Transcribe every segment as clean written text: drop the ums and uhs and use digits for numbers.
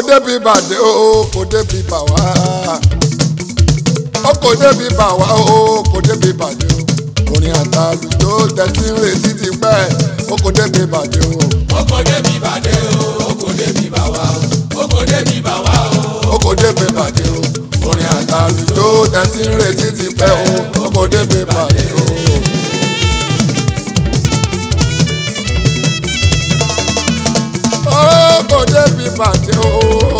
débi bàdé o kò débi bà wá ó kò débi bà wá o kò débi bàdé o orin àtàlùjọ tẹ̀sí ń retí ti pẹ́ ó kò débi bàdé o. ó kò débi bàdé o ó kò débi bà wá o ó kò débi bà wá o ó kò débi bàdé o orin àtàlùjọ tẹ̀sí ń retí ti pẹ́ o ó kò débi bàdé o. ó kò débi bàdé o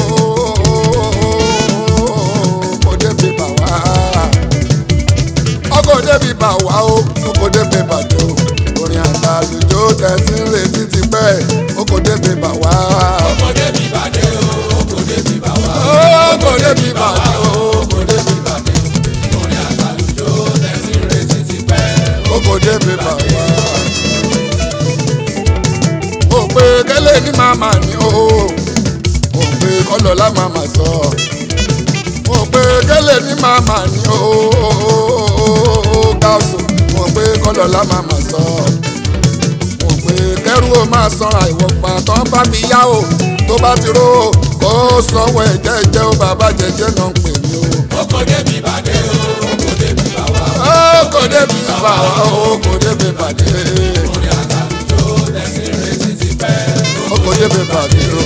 kò débi bà wá ó kò débi bà wá o ó kò débi bàdé o orin àtàlùjọ tẹ̀sí ń retí ti pẹ́ ó kò débi bà wá. ó kò débi bàdé o ó kò débi bà wá ó kò débi bàdé o ó kò débi bàdé o orin àtàlùjọ tẹ̀sí ń retí ti pẹ́ ó kò débi bà wá. ó pé kẹ́lẹ́ ní màmá ni ó pé kọ́lọ́lá màmá sọ ó pé kẹ́lẹ́ ní màmá ni ó gáàsù ó pé kọ́lọ́lá màmá sọ ó pé kẹ́rù ó máa sanra ìwọ̀pá tó ń bá fi yá o tó bá ti ró kó sanwó ẹ̀ jẹ́jẹ́ ó bàbá jẹ́jẹ́ náà ń pè mí o. ó kò débi bàdé o ó kò débi bà wá ó kò débi bà wá ó kò débi bàdé orin àtàlùjọ tẹ̀sí ń retí ti pẹ́ ó kò débi bàdé o.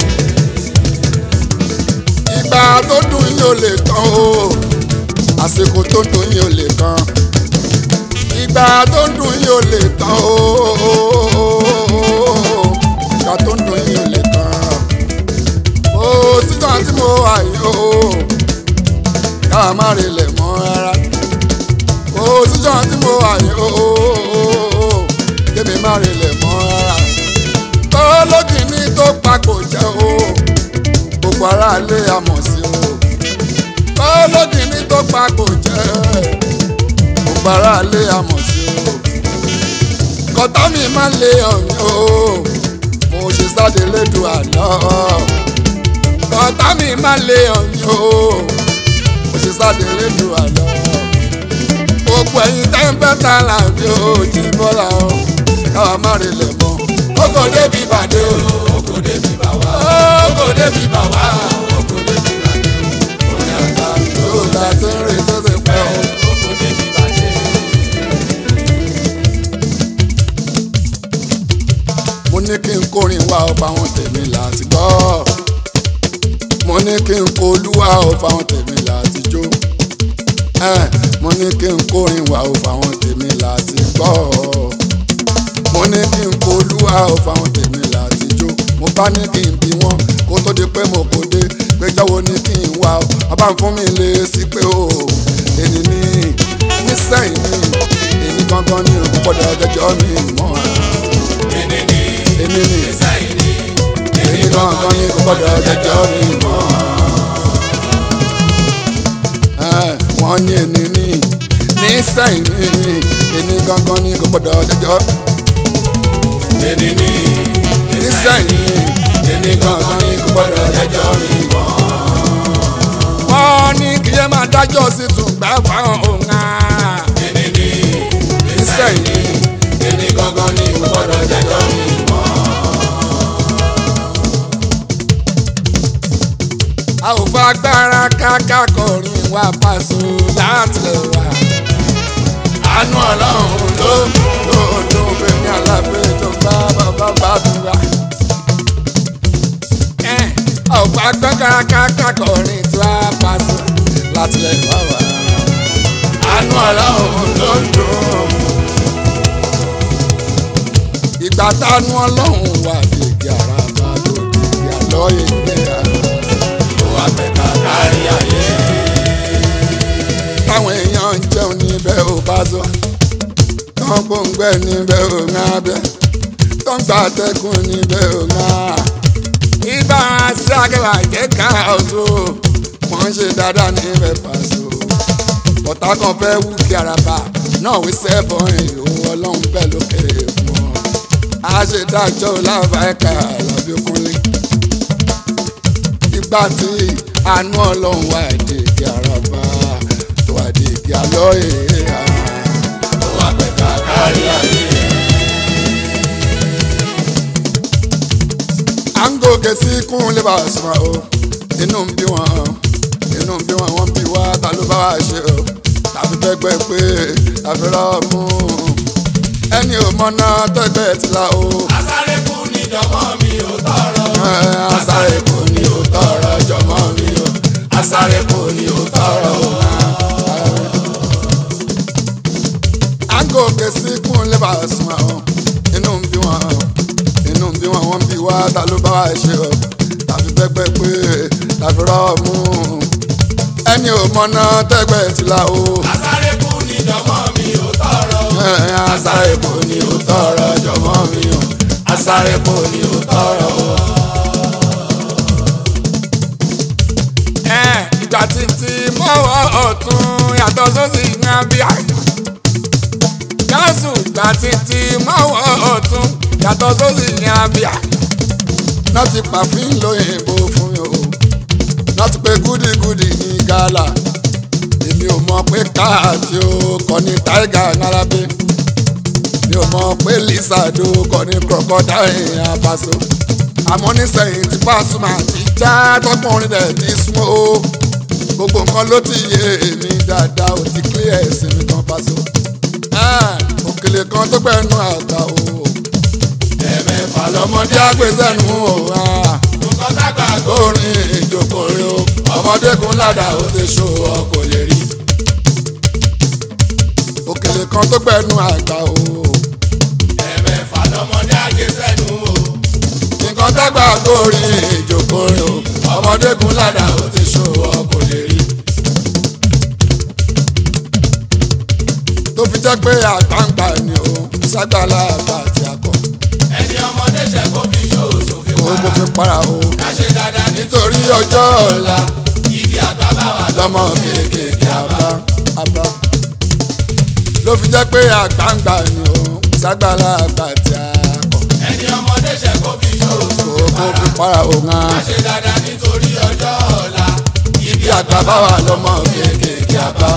ìgbà tó dùn yín ò lè tán o àsìkò tó dùn yín ò lè tán ìgbà tó dùn yín ò lè tán o ìgbà tó dùn yín ò lè tán o síjọ́ tí mo wà yìí o ká má relẹ̀ mọ́ rárá o síjọ́ tí mo wà yìí o kémi má relẹ̀ mọ́ rárá tó lókìní tó papò jẹ́ o gbogbo aráalé amọ̀ sí o tó lókìní tó papò jẹ́ gbogbo aráalé amọ̀ sí o kọ́tà mi má lé ọ̀mí o mo ṣe sáde lédu àná kọ́tà mi má lé ọ̀mí o mo ṣe sáde lédu àná gbogbo ẹ̀yin tẹ́ńpẹ́tà làbí o jí bọ́lá o káwa má relẹ̀ mọ́ ó kò débi bàdé o ó kò débi bà wá ó kò débi bà wá ó kò débi bàdé o orin àtàlùjọ o ta ti ń rìn tó ti pẹ́ o. ó kò débi bàdé mo ní kí n kórin wá ọba àwọn tèmi láti gbọ́ mo ní kí n kó olúwa ọba àwọn tèmi láti jó mo ní kí n kórin wá ọba àwọn tèmi láti gbọ́ mo ní kí n kó olúwa ọba àwọn tèmi láti jó mo bá ní kí n bí wọn kó tó di pé mo kò dé pé jáwo ní kí n wá ọba ń fún mi lé sí pé o ènì ní nísẹ̀yìn ní èmi gangan ní òkú pọ̀dọ̀ ọjọ́jọ́ mi mọ́ èmi ní èmi ní ìsáyìí ní èmi gangan ní òkú pọ̀dọ̀ ọjọ́jọ́ mi mọ́ wọ́n ní ènì ní nísẹ̀yìn ní èmi gangan ní òkú pọ̀dọ̀ ọjọ́jọ́ èmi ní nísẹ̀yìn èmi gangan ní òkú pọ̀dọ̀ ọjọ́jọ́ mi mọ́. wọ́n ní kí ẹ máa dájọ́ sí tún gbà fáwọn òun á. èmi ní nísẹ̀yìn èmi gangan ní gbọ́dọ̀ jẹ́jọ́ mi mọ́. a ò fa agbára káká kọrin wá Paso láti lè wá. àánú ọlọ́run ló fẹ́mi alábẹ́ tó bá bàbá bá tún wá. a ò fa agbára káká kọrin tó wá Paso láti lè wá wá. àánú ọlọ́run ló ń dùn. ìgbà tánú ọlọ́run wà dèjì àràbà tó dèjì àlọ́ ìgbé àrà. wà pẹ̀ka kárí ayé. táwọn èèyàn ń jẹun níbẹ̀ ò Paso tán gbòǹgbẹ́ níbẹ̀ ò ń abẹ́ tán gba àtẹ̀kùn níbẹ̀ ò ń a. ibà sí akẹ́wà jẹ́ ká ọ̀ṣọ́ wọ́n ń ṣe dáadáa níbẹ̀ Paso ọ̀tá kan fẹ́ wú kí àràbà náà wí sẹ́bọ̀n ìhò ọlọ́run bẹ́ẹ̀ lókè fún ọ. àṣedájọ́ lábàáká lọ́bíkúnlé ìgbà tí àánú ọlọ́run wà dèjì àràbà tó wà dèjì àlọ́ èèyàn. wà pẹ̀ka kárí ayé. à ń ń gòkè sí kún lè bá a sùn o inú ń bí wọn wọ́n bí wá ta ló bá wá ṣe o tàbí gbẹgbẹ pé tàbí rọ́ọ̀mù ẹni ò mọ̀nà tẹ́gbẹ́ ti la o. asáré kù ní jọmọ mi ò tọrọ. asáré kù ní ò tọrọ jọmọ mi o asáré kù ní ò tọrọ o. à ń gòkè sí kún lè bá a sùn o inú ń bí wọn wọ́n bí wá ta ló bá wá ṣe o tàbí gbẹgbẹ pé tàbí rọ́ọ̀mù ẹni ò mọ̀nà tẹ́gbẹ́ ti la o. asáré kù ní jọmọ mi ò tọrọ. asáré kò ní ò tọrọ jọmọ mi o asáré kò ní ò tọrọ o. ìgbà títí mọ́wọ́ ọ̀tún yàtọ̀ sósì ní abíyá. gáàsù ìgbà títí mọ́wọ́ ọ̀tún yàtọ̀ sósì ní abíyá. náà ti pàfin lóyìnbó fún mi o náà ti pé gúdígúdí ní gálà èmi ò mọ̀ pé káàtì ó kọ́ ní táìgà nárábí mi ò mọ̀ pé lizardo kọ́ ní crocodile abaso àmọ́ nísẹ̀yìn tí Pasuma ti já tọkùnrin rẹ̀ ti sún o gbogbo nǹkan ló ti yé èmi dáadáa ò ti clear ẹ̀sìn mi kan Paso òkèlè kan tó gbẹ̀nu àgbà o ẹ̀mẹ̀fà lọ́mọdé àgbẹ̀sẹ̀nu o nǹkan dàgbà orin ìjókòó o ọmọdékun ládà ó ti ṣó ọkọ̀ lè rí òkèlè kan tó gbẹ̀nu àgbà o ẹ̀mẹ̀fà lọ́mọdé àgbẹ̀sẹ̀nu o nǹkan dàgbà orin ìjókòó o ọmọdékun ládà ó ti ṣó ọkọ̀ lè rí. tó fi jẹ́ pé àgbàǹgbà ni o ságbàlá àgbà àti akọ. ẹni ọmọdé ṣe kó fi ṣòṣò fi kó fi para o. ká ṣe dáadáa nítorí ọjọ́ ọ̀la ibi àgbà bá wà lọ́mọ kéékèèké àbá. ló fi jẹ́ pé àgbàǹgbà ni o ságbàlá àgbà àti akọ. ẹni ọmọdé ṣe kó fi ṣòṣò kó fi para o ńlá. ká ṣe dáadáa nítorí ọjọ́ ọ̀la ibi àgbà bá wà lọ́mọ kéékèèké àbá.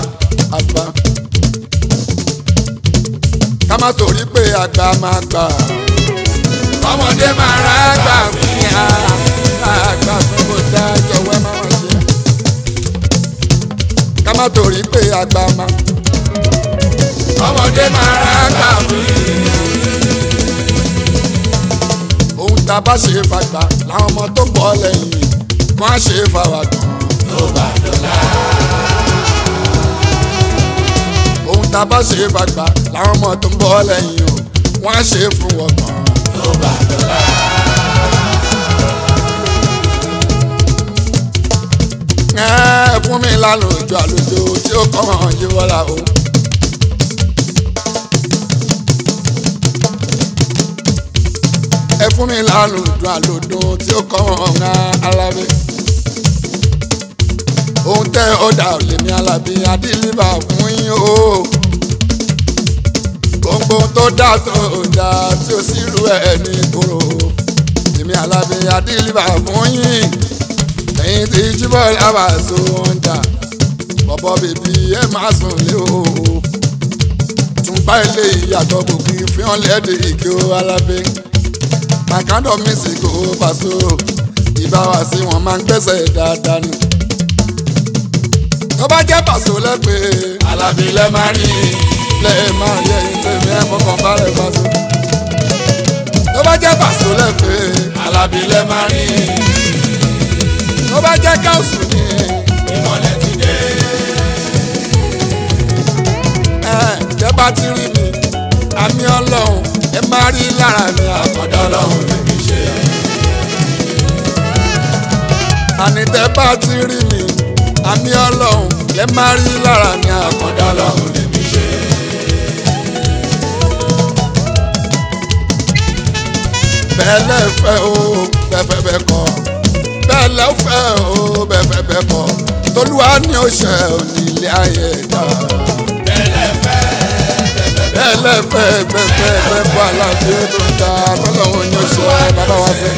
ká má torí pé àgbà máa gbà ọmọdé máa ra àgbà fún yà àgbà fún kò dájọ́ wẹ́ máa wá ṣe. ká má torí pé àgbà máa ọmọdé máa ra àgbà fún yà. ohun tá a bá ṣe fàgbà làwọn ọmọ tó bọ̀ lẹ́yìn wọ́n á ṣe fàwà gan tó bá dọ̀la. ohun tá a bá ṣe fàgbà làwọn ọmọ tó ń bọ̀ lẹ́yìn o wọ́n á ṣe fún wọn gan tó bá dọ̀la. fún mi lálùjọ àlùjọ tí ó kọ́ hàn yí wọ́lá o. ẹ fún mi lálùjọ àlùjọ tí ó kọ́ hàn Alábí. ohun tẹ́ ọ̀dà lèmi Alábí adílíbà fún yín o. gbogbo tó dá tó dá tí ó sì rú ẹ̀ ní kúrò. èmi Alábí adílíbà fún yín ẹ̀yin tí jíbọ̀ lábàásó ń dà bọ̀bọ̀ bèbí ẹ máa sùn lé o tún bá ilé ìyàtọ̀ gbòógì fíhàn lẹ́ẹ̀dẹ̀ ìkí o Alábí my kind of music o Paso ìbáwá sí wọn máa ń gbẹ́sẹ̀ dáadáa ni tó bá jẹ́ Paso lẹ́pẹ́ Alábí lẹ́ máa rí lẹ́ máa rí ẹ̀yin tèmi ẹ̀ fọkàn balẹ̀ Paso tó bá jẹ́ Paso lẹ́pẹ́ Alábí lẹ́ máa rí tó bá jẹ́ káùsù ni ìmọ̀lẹ̀ ti dé. tẹ́ bá ti rí mi àmì Ọlọ́run ẹ máa rí lára mi àkọ́dá Ọlọ́run lè fi ṣe. àní tẹ́ bá ti rí mi àmì Ọlọ́run ẹ máa rí lára mi àkọ́dá Ọlọ́run lè fi ṣe. bẹ́ẹ̀ lẹ́fẹ̀ẹ́ o bẹ́ẹ̀ bẹ́ẹ̀ kọ́ bẹ́ẹ̀ lẹ́fẹ̀ o bẹ́ẹ̀ kọ́ tolúwa ní oṣù onílé ayé dá. bẹ́ẹ̀ lẹ́fẹ̀ bẹ́ẹ̀ bọ́ Alábí tó ń ta tọ́lọ́wọ́ ní oṣù bàbá wa fẹ́.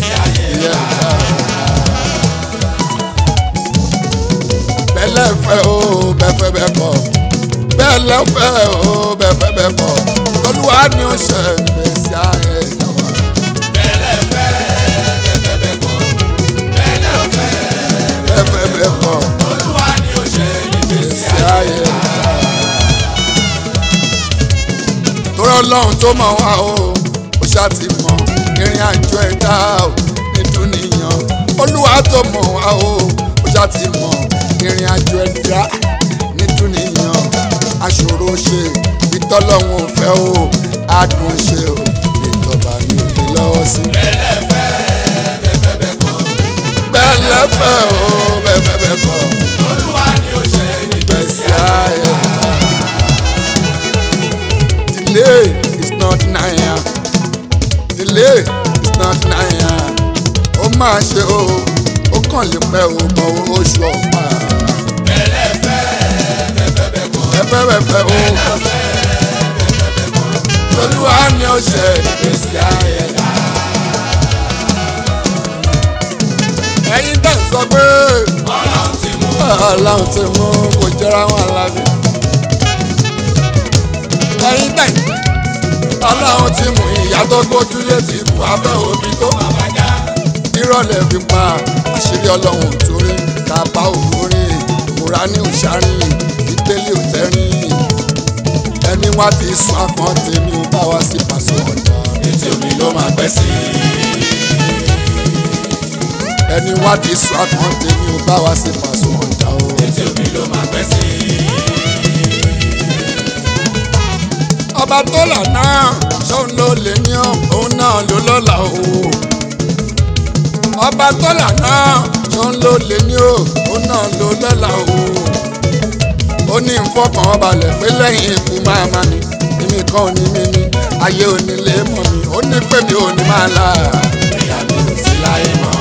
bẹ́ẹ̀ lẹ́fẹ̀ o bẹ́ẹ̀ kọ́ bẹ́ẹ̀ lẹ́fẹ̀ o bẹ́ẹ̀ kọ́ tolúwa ní oṣù ìgbésí ayé dá. ọlọ́run tó mọ̀ wá o ó ṣáà ti mọ̀ ìrìn àjò ẹ̀dá o nínú nìyàn olúwa tó mọ̀ wá o ó ṣáà ti mọ̀ ìrìn àjò ẹ̀dá nínú nìyàn aṣòro ṣe ìtọ́lọ́run ò fẹ́ o adùn ṣe o ìjọba ní òde lọ́wọ́ sí. bẹ́lẹ́fẹ́ o bẹ́ẹ̀ kọ́ olúwa ni ó ṣe nígbèsí ayé. Delay is not denial. Delay is not denial. Ó máa ṣe o, ó kàn lè pẹ́ o, bọ̀ oṣù ọ̀pá. Bẹ́ẹ̀fẹ́ o. Olúwa ni ó ṣe nígbèsí ayé. Ẹ̀yin tẹ̀ sọ pé Ọlọ́run ti mú kò jọra wọn lábẹ́. Ẹ̀yin tẹ̀ Ọlọ́run ti mú ìyá tó gbójúlé ti kú abẹ́ òbí tó bàbá já. Ìrọ̀lẹ́ fi pa àṣírí Ọlọ́run torí kápá òwúrí ìmúra ní òṣàrí ìgbélé òtẹ́rìn. Ẹni wá ti sún àpọ́n tèmi ò bá wá sí pàṣẹ ọ̀dà. Etí omi ló máa pẹ́ sí. Ẹni wá ti sún àpọ́n tèmi ò bá wá sí pàṣẹ ọ̀dà o. Etí omi ló máa pẹ́ sí. Ọba tó là náà ṣóun ló lè ní òun náà ló lọ́la o. Ọba tó là náà ṣóun ló lè ní òun náà ló lọ́la o. Ó ní ìfọkàn balẹ̀ pé lẹ́yìn ikú máa ma ní èmi kan ò ní mímí ayé ò ní lè mọ̀ mí ó ní pé mi ò ní máa là. Ìyá mi ò sí láyé mọ́.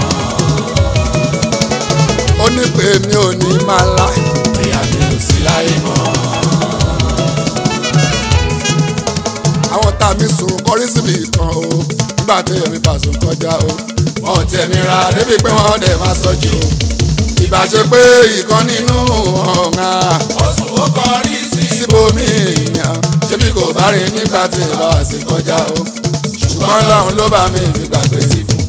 Ó ní pé mi ò ní máa là. Ìyá mi ò sí láyé mọ́. Àwọn tá mi sùn kọrí síbi kan o nígbà tí èmi pàṣẹ kọjá o. Wọ́n ò tẹ̀ mí ra Débi pé wọ́n dẹ̀ máa sọ jù o. Ìbá ṣe pé ìkan nínú ọ̀gá ọ̀sùn ó kọrí sí. síbòmí ìyàn ṣébí kò bá rí nígbà tí ìbá wá sí kọjá o. Ṣùgbọ́n láwọn ló bá mi ìgbàgbé sí fún.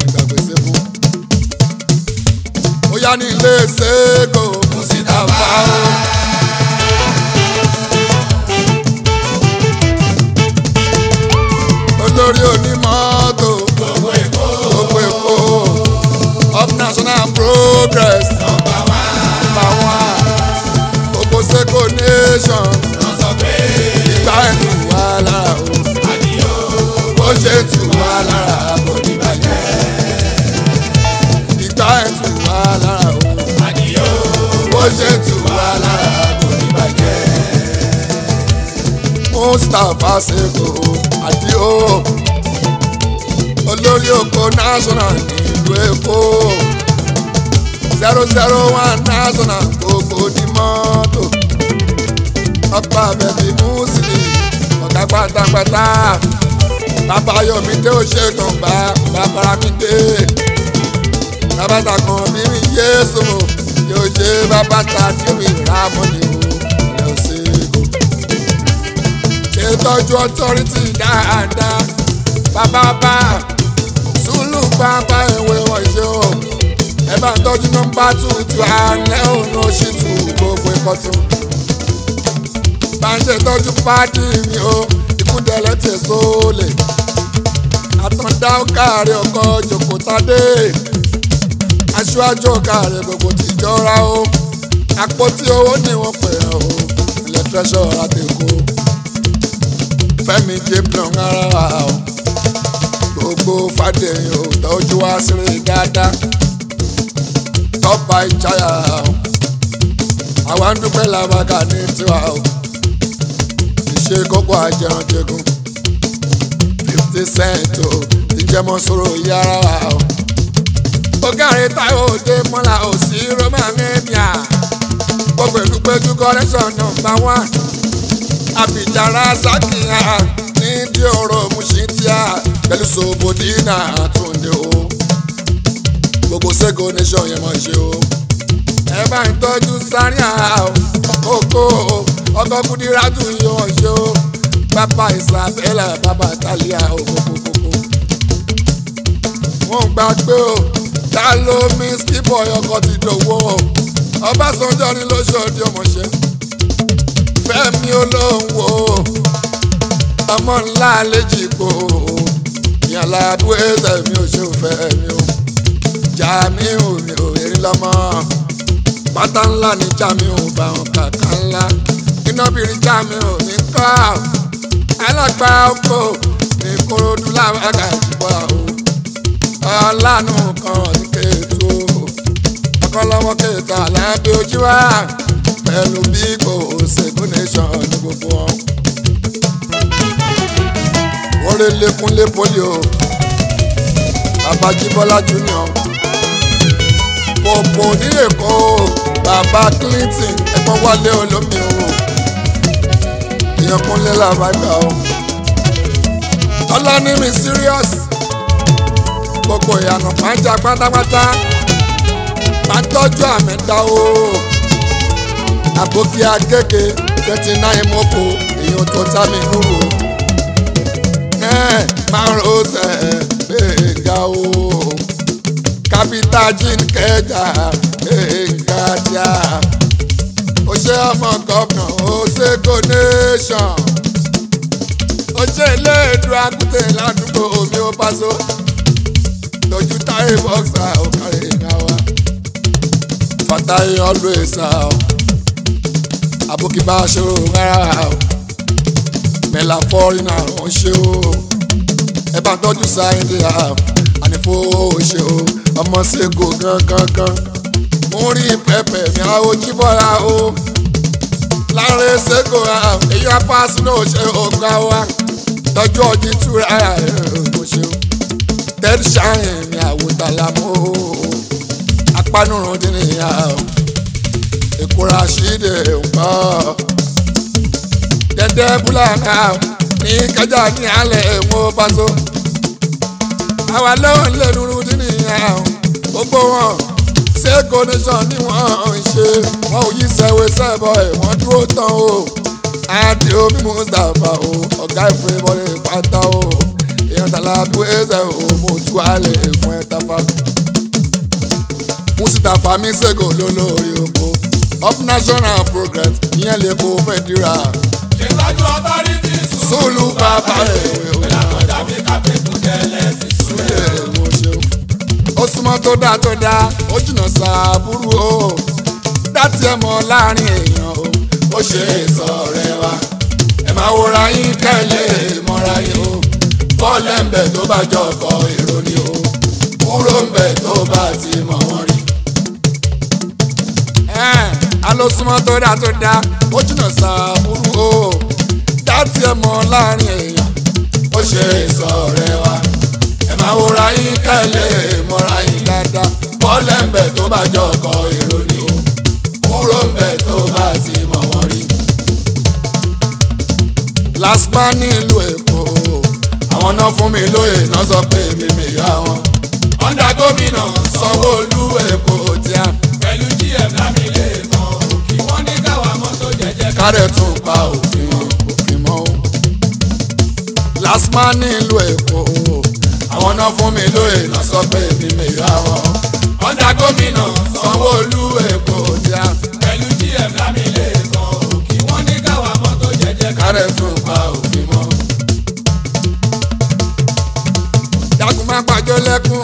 Ó yá ní ilé ṣéèkó Mùsítàfà o. Olórí onímọ́tò gbogbo Èkó. gbogbo Èkó up national progress Number one. gbogbo Seko nation Wọ́n sọ pé ìgbà ẹ̀ tù wá lára o. àdìyó Bó ṣe tù wá lára kò ní bàjẹ́. ìgbà ẹ̀ tù wá lára o. Àdìyó Bó ṣe tù wá lára kò ní bàjẹ́. Mustapha Seko Adio olórí oko national nílùú Èkó 001 national gbogbo ní mọ́tò ọba bẹ̀bí Musili ọ̀gá pátápátá bàbá Yomide ó ṣe kàn bá bàbá mi dé bàbá ta kan bí mi Yéésù yóò ṣe bàbá ta tí mi rà mọ́ni o ilẹ̀ Seko ṣètọ́jú authority dáadáa bàbá Sùúlù bàbá ìwé wọ̀nyí o ẹ bá ń tọ́jú nọ́mbà 2 tí alẹ́ òun ó ṣì tù gbogbo ikọ̀ tún bá ń ṣètọ́jú pàdé mi o ìkúdẹ̀lẹ̀ tẹ̀ sólè àtàndá káàrí ọkọ̀ jòkótádé aṣáájú ọ̀kàrẹ̀ gbogbo tìjọra o àpótí owó ni wọ́n pè é o ilẹ̀ tẹ́sán àtẹ̀kọ́ Fẹ́mi jébìlọ̀n ara wa o gbogbo fàdéyìn o tọ́jú wá sírí dáadáa tọ́pa ìjáyà o àwa ń dúpẹ́ làbàkà ní tiwa o ìṣe kókó àjẹrànjẹgùn 50 cent o ìjẹmọ sọ̀rọ̀ yàrá wa o ọgárẹ táwọn òde mọ́lá ò sí roma mẹ́bíà gbogbo ìdúpẹ́jú correction number 1 àbíjàrá sákìá nídìí ọ̀rọ̀ mùsítíà pẹ̀lú sobodina àtúndé o gbogbo Seko nation yẹn mọ̀ ṣe o ẹ bá ń tọ́jú sáríà oko ọkọ̀ Kúdírátù yẹn mọ̀ ṣe o bàbá Isabella bàbá Talia okokokoko wọ́n gbàgbé o ta ló mi skipọ̀ ọkọ̀ ti dòwó o Ọbásanjọ́ ni lóṣòdì ọmọṣẹ́ Fẹ́mi olóhùn o ọmọ ńlá léjì po ìyànlá abúlé ẹsẹ̀ mi ò ṣe òfẹ́ mi ò Jamiu mi ò rí lọ́mọ pátá ńlá ní Jamiu bá wọn kàkà ńlá inábìrin Jamiu ní kọ́ alágbá oko ní Kòròdú láwọn àgàjìbọ̀ o ọlànà kan ní Kétu ọkọlọmọ Kétu Alábí ojú wa pẹ̀lú bí kò ṣègùn nation ní gbogbo wọn. wọ́n lé lékúnlé polio Babájíbọ́lá junior pòpò ní Èkó bàbá Clinton ẹ̀gbọ́n Wálé Olómi o èèyàn kúnlé làbàgbà o Tọ́lání mi serious gbogbo ìyànà pàjá pátápátá máa tọ́jú àmẹ́ta o àbókí akéèké 39 mọ́kò èèyàn tó tá mi nùrù máa ń rọ́ọ̀sẹ̀ gbẹ̀ngà o kápítà jíìn kẹjà gbẹ̀ngà tíà ó ṣe ọmọ gọ́vnà ó ṣe donation ó ṣe ilé ìdúró akúté ládùúgbò omi ó pàṣọ lójú táyé bọ́ksà ó kárí ìgbà wa Fatayi always àbókí bá ṣòro rárá o mẹ́la fọ́rínà ó ṣe o ẹ bá tọ́jú sáyẹ́ndì ànífò ó ṣe o ọmọ ṣègò gangan mo rí pẹpẹ mi àwọn ojúbọra o láàrin ṣègò èyí apáṣí náà ṣe ògbà wa tọ́jú ọjí túra ó ṣe o tẹ́lí ṣáyẹn mi àwòtálá mọ́ o apánúrun dín níyà o Èkó Rashide nǹkan dẹ́dẹ́ búlàkà ní kájà ní alẹ́ ẹ̀wọ̀n Paso àwa lẹ́wọ̀n lè dúró dín níyà gbogbo wọn Ṣẹ́gun nation ni wọ́n ń ṣe wọ́n ò yí sẹ́wé sẹ́bọ̀ ẹ̀ wọ́n dúró tán o àdé omi Mustapha o ọ̀gá ìfẹ́ bọ́lẹ̀ pátá o èèyàn Tàlàbí ẹ̀sẹ̀ o mo tú àlẹ́ fún ẹ̀ tafa Mustapha mi Ṣẹ́gun lólórí oko up national progress ìyẹn lè kó fẹ́ dira ṣètọ́jú ọtọ́rìtì Sùúlù bàbá ẹ̀wẹ̀ o ìlànà mi kápẹ́kù tẹ́lẹ̀ sí súlẹ̀ mo ṣe o ó súnmọ́ tó dá ó jìnnà sàbúrú o dátì ẹ̀ mọ́ láàrin èèyàn o ó ṣe èso ọ̀rẹ́ wa ẹ máa wòra yín kẹ́lẹ́ mọ́ra yín o bọ́ọ̀lù ẹ̀ǹbẹ̀ tó bá jọ ọkọ̀ èrò ni o kúrò ńbẹ̀ tó bá ti mọ̀ wọ́n rí. alósúnmọ́ tó dá ó jìnnà sàbúrú o dátì ẹ̀ mọ́ láàrin èèyàn ó ṣe èso ọ̀rẹ́ wa ẹ máa wòra yín kẹ́lẹ́ mọ́ra yín dáadáa bọ́ọ̀lù ẹ̀ǹbẹ̀ tó bá jọ ọkọ̀ èrò ni o kúrò ńbẹ̀ tó bá ti mọ̀ wọ́n rí. Laspa nílùú Èkó àwọn náà fún mi lóye náà sọ pé mímì yá wọn ọ̀ndà gómìnà Sanwó-Olú Èkó tí a pẹ̀lú GM lámìlẹ̀ kan òkì wọ́n ní káwa mọ́tò jẹ́jẹ́ kárẹ̀ tún pa òfin mọ́ o. Laspa nílùú Èkó àwọn náà fún mi lóye náà sọ pé mímì yá wọn ọ̀ndà gómìnà Sanwó-Olú Èkó tí a pẹ̀lú GM lámìlẹ̀ kan òkì wọ́n ní káwa mọ́tò jẹ́jẹ́ kárẹ̀ tún pa òfin mọ́. Dákun máa gbàjọ́ lẹ́kùn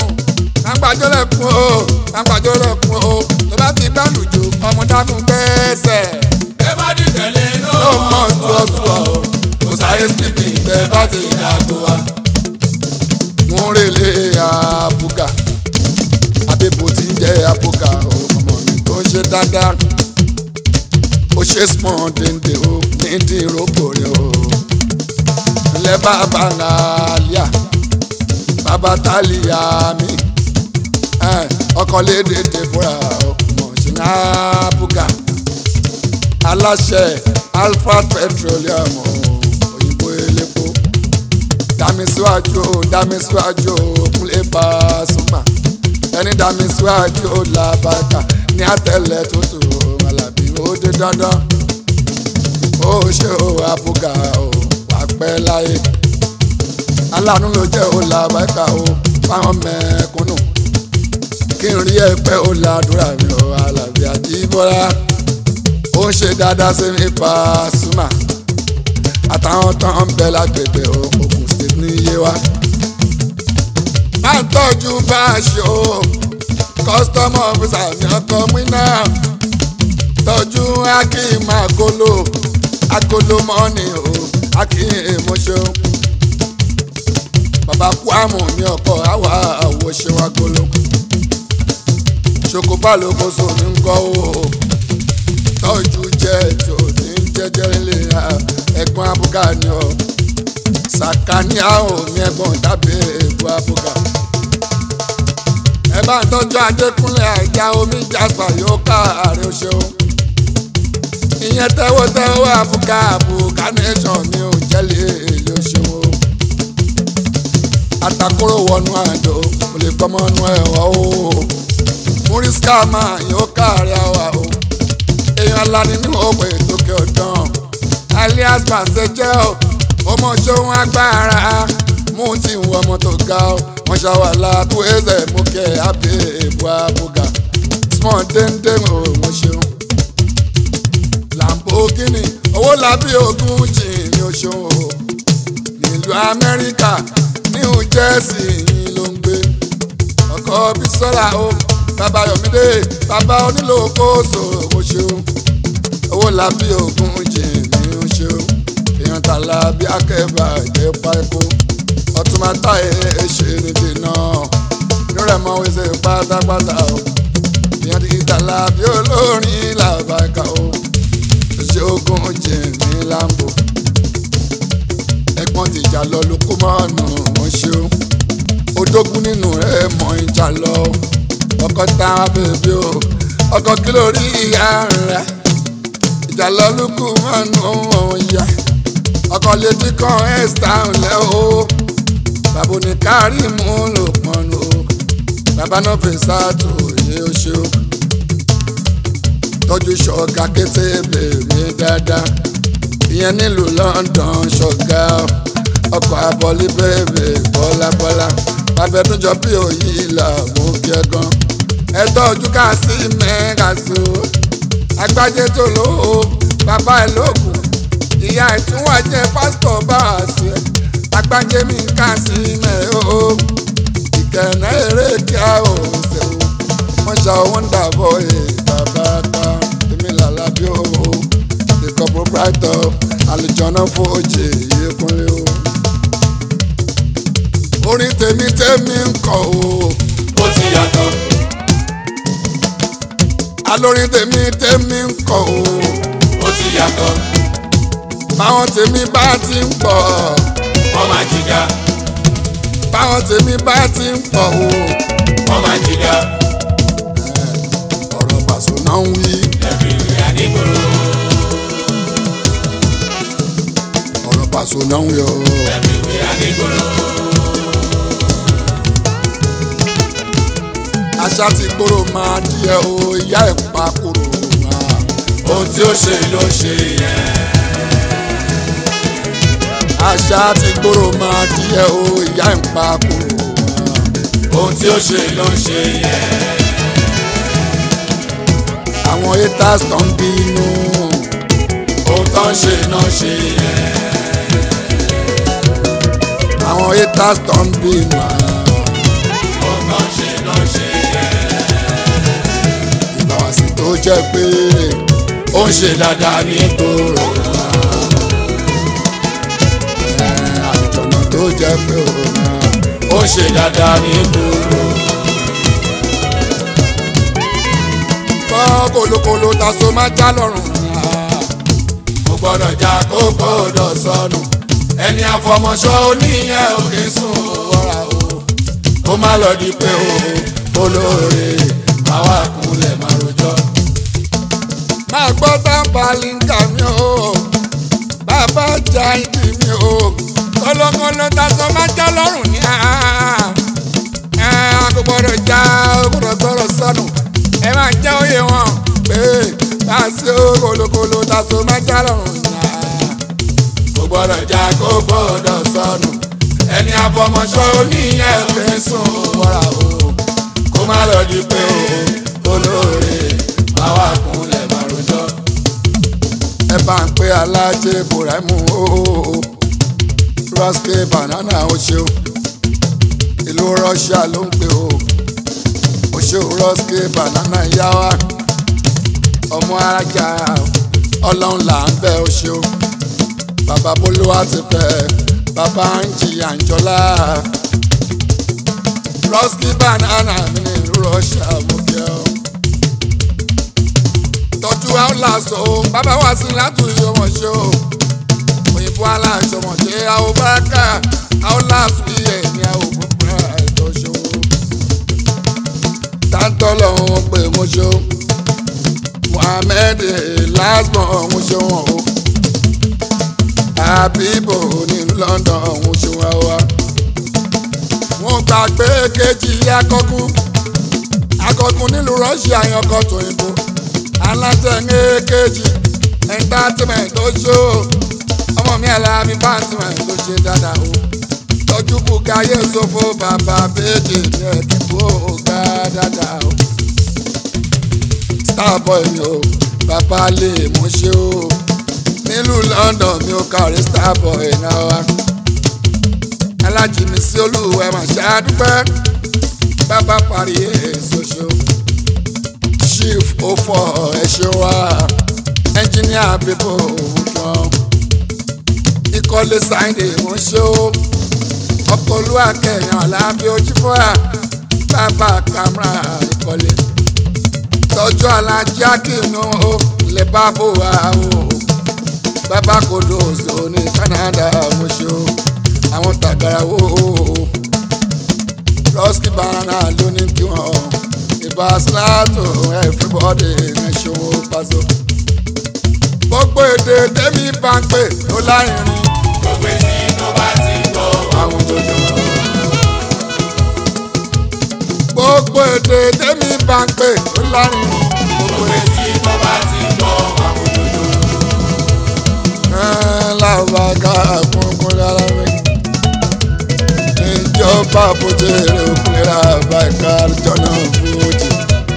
o tó bá ti gbàlùjò ọmọ dákun gbẹ́sẹ̀. ẹ bá di tẹ̀lé ló mọ̀ tuọ̀tuọ̀ o kò sáré síbi ìgbẹ́ bá ti yàgò wa. wọ́n rèlé àbúgà àbẹ̀bò tí ń jẹ́ àbúgà ọmọ mi tó ṣe dáadáa ó ṣe small dende o nídìí ìrókò rẹ o ilẹ̀ bàbá nàlíà bàbá tálíà mi ọkọ̀ lédè dèbúrà ọmọ ṣìnà àbúgà aláṣẹ Alpha Petroleum òyìnbó elépo dámísíwájú Kúnlé Pasuma ẹni dámísíwájú làbàkà ní àtẹlẹ tútù Alábí ó dé dandan ó ṣe ó àbúgà ó wà pẹ́ láyé aláàánú ló jẹ́ ó làbàkà ó fáwọn mẹ́kúnnù kí n rí ẹ̀pẹ́ ó ládùúrà mi ó Alábí Àjíbọ́lá ó ń ṣe dáadáa sí mi Pasuma àtàwọn tán ń bẹ lágbègbè Ògùn state ní Yewa. máa ń tọ́jú bá a ṣe o custom officer mi ọkọ̀ múná tọ́jú Akeem Agolo mọ́ni o Akeem mọ́ṣẹ́ o. bàbá Kwamo ní ọkọ̀ àwa àwọ̀ ṣe wá Agolo. ṣokòbá ló kó so ní kọ́ o tọ́jú jẹ́ tó ní jẹ́jẹ́rẹ́ lè ra ẹ̀gbọ́n abúgá ni ọ sàkání àwọn mi ẹ̀gbọ́n tàbí èbú abúgá. ẹ bá ń tọ́jú Adékúnlé Àjà omi Jasper yóò káàárẹ̀ oṣù ìyẹn tẹ́wọ́ abúgá nation mi ò jẹ́lẹ̀ èlé oṣù atakóró wọnú àjò kò lè gbọ́mọ́ nú ẹ̀wọ̀ o Muriska máa yóò káàárẹ̀ àwà o èèyàn alani ní òpè tókè ọ̀dàn alias Basejẹ́ o ọmọ ṣòwò agbára mú ti ń wọ ọmọ tó ga o wọ́n ṣàwàlà tó ẹsẹ̀ mú kẹ́ abẹ́ èbú abúgá small déndé o wọ́n ṣeun Lamborghini owó lábí ogún jìn ní oṣù o nílùú Amẹ́ríkà New Jersey yìí ló ń gbé ọkọ̀ Bísọ́lá o bàbá Yọ̀mídé bàbá onílò kóòsò mo ṣeun owó lábí ogún jìn ní oṣù èèyàn tààlà bí akẹ́bà jẹ́ pákó ọtúmọ̀tà ṣe ní dènà nírẹ̀mọ́ wẹ́sẹ̀ pátápátá o èèyàn ti tààlà bí olórin làbàkà o ṣe ogún jìn ní Lambo ẹ̀gbọ́n ti jà lọ lóko mọ́ọ̀nù wọn ṣeun odógún nínú rẹ̀ mọ̀ ìjà lọ ọkọ̀ tá a bèbí o ọkọ̀ kí ló rí ìyá rẹ̀ ìjà lọ lóko mọ́ọ̀nù wọn yá ọkọ̀ létí kan ẹ̀sítà ńlẹ̀ o bàbá oníkárí mú lò pọ̀nù o bàbá náà fi sáàtò yé o ṣe o tọ́jú ṣọ̀gá kété bèmí dáadáa ìyẹn nílùú London ṣọ̀gá ọkọ̀ abọ́lé bẹ́ẹ̀bẹ̀ bọ́lábọ́lá abẹ́dúnjọ bí òyì ìlà mú kí ẹ gan ẹ tọ́jú ká sí mẹ́gàzó agbájé tó lò ó bàbá ẹ lóògùn ìyá ẹ tún wá jẹ pásítọ̀ bá a ṣe agbájé mi ká sí mẹ́ o ìkẹ̀nà eré kí a ò ṣe o wọ́n ṣe àwọn ń dàbọ̀ bàbá ta èmi làlá bí o ikọ̀ proprietor àlùjọ́nà fòjì Yékúnlé o. orin tèmi ń kọ o. ó ti yàtọ̀. alórin tèmi ń kọ o. ó ti yàtọ̀. báwọn tèmi bá ti ń pọ̀. wọ́n máa jìgá. báwọn tèmi bá ti ń pọ̀ o. wọ́n máa jìgá. ọ̀rọ̀ Paso náà ń wí. ẹ̀rí àdìgbòrò. ọ̀rọ̀ Paso náà ń yọ. ẹ̀rí àdìgbòrò. àṣà ti gbòòrò máa díẹ̀ o ìyá ẹ̀ pa kúrò náà. ohun tí ó ṣe ló ṣe yẹn. àṣà ti gbòòrò máa díẹ̀ o ìyá ẹ̀ pa kúrò náà. ohun tí ó ṣe ló ṣe yẹn. àwọn haters tó ń bínú. ohun tó ń ṣe náà ṣe yẹn. àwọn haters tó ń bínú. ohun tó ń ṣe náà ṣe yẹn. ìbáwásí tó jẹ́ pé ó ń ṣe dáadáa ní gbòòrò. àlùjọ̀nà tó jẹ́ pé òun náà. ó ń ṣe dáadáa ní gbòòrò. kọ́ kolokolo Taso máa já lọ́rùn náà. kò gbọ́dọ̀ já kó gbọ́dọ̀ sọnù. ẹni àfọmọṣọ oníyẹn ò kì í sùn wọ́ra o. ó má lọ di pé o olóore máa wà kúnlẹ̀ máa rojọ́. máa gbọ́ tábàlíńkà mi o bàbá jà ìdí mi o kolokolo Taso máa já lọ́rùn ní kò gbọ́dọ̀ já kò gbọ́dọ̀ sọnù ẹ máa jẹ́ òye wọn pé Taso kolokolo Taso máa já lọ́rùn ní kò gbọ́dọ̀ já kó gbọ́dọ̀ sọnù. ẹni àfọmọṣọ oníyẹn ò kì í sùn wọ́ra o. kó má lọ di pé o olóore máa wà kúnlẹ̀ máa rojọ́. ẹ bá ń pe alájẹ buraimu ooo Roske banana o ṣeun ìlú Russia ló ń pè o ṣeun Roske banana yá wa ọmọ arájà ọlọ́run là ń bẹ̀ o ṣeun bàbá bolúwa ti fẹ́ bàbá ń jìyà ń jọlá Roske banana mi ní ìlú Russia mo kí ọ. tọ́jú àwòlàsọ bàbá wa sí látúnyọ wọn ṣe o òyìnbó aláṣọmọdé àwọn bákà àwòlàsọ iye ní àwọn òkúta ètò ṣòwò táńtọ́ lọ́wọ́ pé mo ṣe o Mohammed lasmọ̀ mo ṣe wọn o Habibo ní London mo ṣe wọn wa wọn gbà pé kejì akọkùn nílùú Russia yankọ tó yìnbó alátẹ̀ngé kejì entertainment tó ṣó ọmọ mi Alábí Pasuma tó ṣe dáadáa o tọ́jú Bukayo Sofo bàbá méjì ní ẹ̀kíkó gbá dáadáa o Starboy mi o bàbá lè mú ṣe o nílùú London mi ò kàrí Starboy náà wá alájí mi sí olúwẹ̀ mà ṣáàdúpẹ́ bàbá parí èso ṣo chief ofo ẹ̀ṣẹ̀ wa engineer people òwúkan ìkọ́lé sáyẹ̀dẹ̀ mú ṣe o ọkọ̀ olúwa kẹyàn Alábí Ojúbọ́lá bàbá camera ìkọ́lé tọ́jú alájà kìnnú o lè bá bò wá o bàbá kodo òzò ní Canada mo ṣe o àwọn tàgàrà wo Roske banana ló ní kí wọ́n ìbá síláàtò everybody ń ṣòwò pàṣọ. gbogbo èdè tẹ́mi bá ń pè ló lárinrin. gbogbo èsì tó bá ti gbọ́ àwọn jòjò. gbogbo èdè tẹ́mi bá ń pè ló lárinrin. gbogbo èsì tó bá ti gbọ́ àwọn jòjò. lábàgà kúnkún lára mi. ìjọba fojèrè òkúlera bàkà jọ̀nà fújì.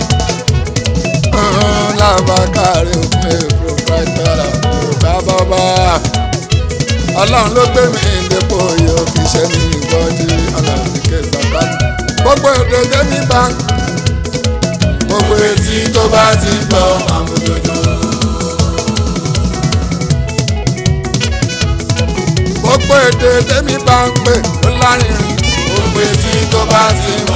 lábàgà rẹ̀ òkúlẹ̀ proprietor yorùbá bàbá. ọlọ́run ló gbé mi dépò yóò kì í ṣe ní ìbọ̀dí ọlọ́run ké bàbá mi. gbogbo èdè tẹ́mi bá ń. gbogbo èsì tó bá ti gbọ́ àwọn jòjò. gbogbo èdè tẹ́mi bá ń pè ló lárinrin. gbogbo èsì tó bá ti